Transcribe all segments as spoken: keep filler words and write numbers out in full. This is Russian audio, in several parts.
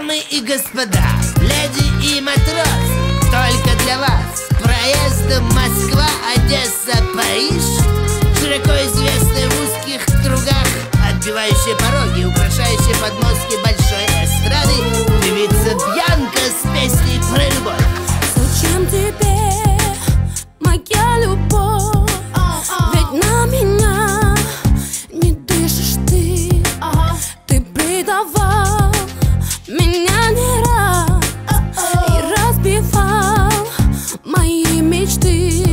Дамы и господа, леди и матросы, только для вас проездом Москва, Одесса, Париж, широко известная в узких кругах, отбивающая пороги, украшающая подмостки большой эстрады, певица Бьянка с песней про любовь. Зачем тебе моя любовь? Ведь на меня не дышишь ты. Ты предавал меня не раз и разбивал мои мечты.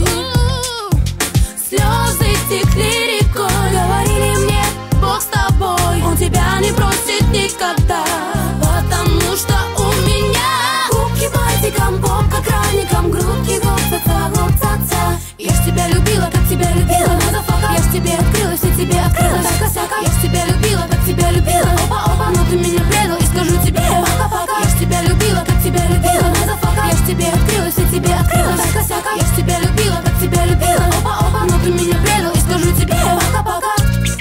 Слезы текли рекой, говорили мне: Бог с тобой, он тебя не бросит никогда. Потому что у меня губки бантиком, попка краником, грудки гоп-ца-ца, гоп-ца-ца. Я ж тебя любила, как тебя любила, мазафака. Я ж тебе открылась, и тебе открылась, так-косяка. Я ж тебя любила, как тебя любила, опа-опа. Но ты меня предал, и скажу тебе пока-пока. Я ж тебя любила, как тебя любила, мазафака. Я ж тебе открылась, и тебе открылась, так-косяка. Я ж тебя любила, как тебя любила, опа-опа. Но ты меня предал, и скажу тебе пока-пока.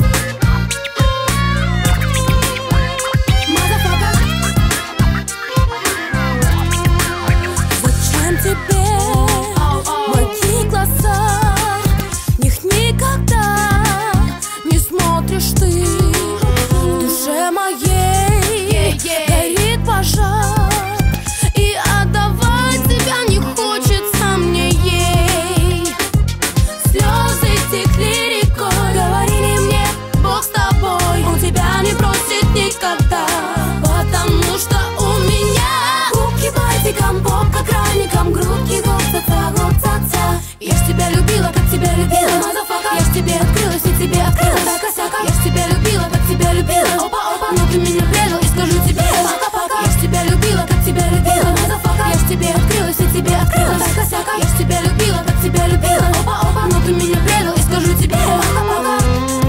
Зачем тебе мои глаза? В них никогда не смотришь ты. В душе моей горит пожар, и отдавать тебя не хочется мне ей. Слезы текли рекой, говорили мне: Бог с тобой, он тебя не бросит никогда. Потому что у меня губки бантиком, попка краником, грудки гоп-ца-ца, гоп-ца-ца. Я ж тебя любила, как тебя любила, мазафака. Я ж тебе открылась, и тебе открылась, так-косяка. Я ж тебя любила, как тебя любила, опа-опа. Но ты меня предал, и скажу тебе пока-пока. Я ж тебя любила, как тебя любила, мазафака. Я ж тебе открылась, и тебе открылась, так-косяка. Я ж тебя любила, как тебя любила, опа-опа. Но ты меня предал, и скажу тебе пока-пока.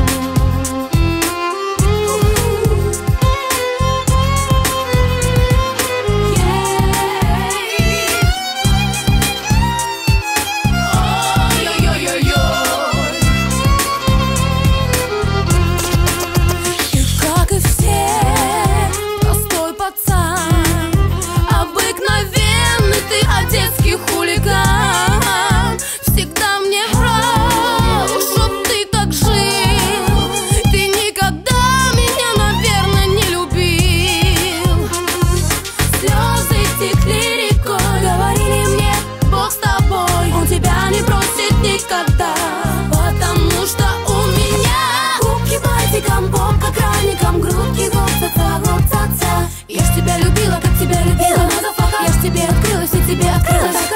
Детский хулиган, всегда мне врал, чтоб ты так жил. Ты никогда меня, наверное, не любил. Слезы текли рекой, говорили мне: Бог с тобой, он тебя не бросит никогда. Потому что у меня губки бантиком, попка краником, грудки гоп-ца-ца, гоп-ца-ца. Я ж тебя любила, как тебя любила, мазафака. Я ж тебе открылась, и тебе открылась.